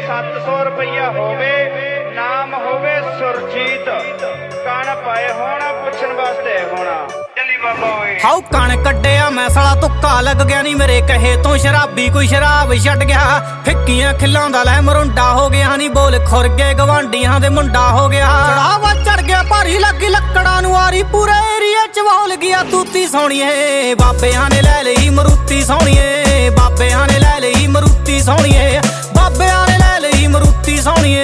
700 रुपया होवे, नाम होवे सुरजीत, कण पाए होना पुछन वास्ते होना। हाउ कण कड्डिया मैं साला तुक्का लग गया नी मेरे कहे तो शराबी कोई शराब छड़ गया। फिक्कियां खिल्लां दा लै मरुंडा हो गया नी बोल खुर गए गवांडियां दे मुंडा हो गया। चढ़ावा चढ़ गया भारी लगी लक्कड़ां नूं आरी पूरे एरिया च बोल गया तूती सोहणीए। बाबेआं ने लै लई मरूती सोहणीए, बाबेआं ने लै लई मरूती सोहणीए, बाबेआं ने लै लई मरूती सोहणीए।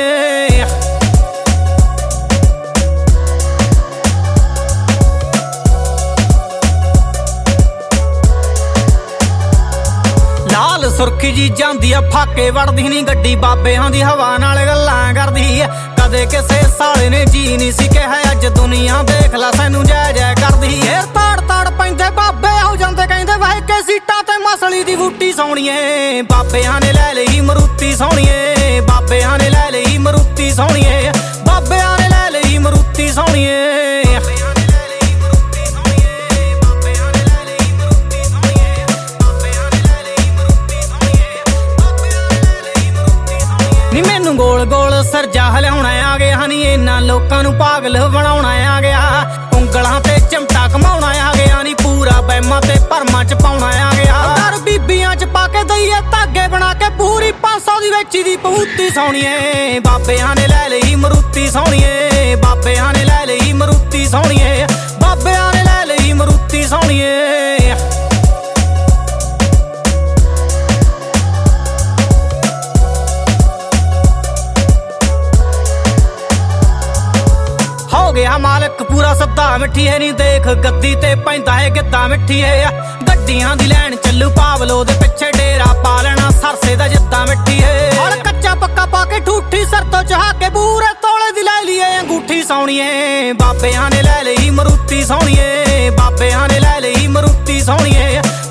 लाल सुर्खी जी जांदी आ फाके वड़दी नी गड्डी, बाबेआं दी हवा नाल गल्लां करदी। कदे किसे साले ने जी नहीं सी कहा, अज दुनिया देख ला सैनू जय जय करदी। ताड़ ताड़ पैंदे बाबे हो जांदे कहंदे वाह के सीटां ते मसली दी बूटी सोहणीए। बाबेआं ने लै लई मरूती सोहणीए, बाबेआं ने लै लई मरूती सोहणीए, बाबेआं ने लै लई मरूती सोहणीए। नी मैनू गोल गोल सरजा हलियाउणा आ गया, नी इन्हां लोकां नूं पागल बनाउणा आ गया। उंगलां ते चिमटा घमाउणा आ गया, नी पूरा बैमां ते भरमां च पाउणा आ गया। घर बीबियां च पा के दईए धागे बना के पूरी 500 दी वेची दी पहूती सोहणीए। बाबेआं ने लै लई मरूती सोहणीए, बाबेआं ने लै लई मरूती सोहणीए, बाबेआं ने लै लई मरूती सोहणीए। गया मालक पूरा सद्दा मिठी है, नी देख गद्दी ते पैंदा है गिद्दा मिठी है। गड्डियां दी लैन चलू पावलो दे पिछे डेरा पा लेना सरसे दा जिद्दा मिठी है। और कच्चा पक्का पा के ठूठी सर तो चहा के पूरे तोले दी लै लिए अंगूठी सोहणीए। बाबेआं ने लै लई मरूती सोहणीए, बाबेआं ने लै लई मरूती सोहणीए,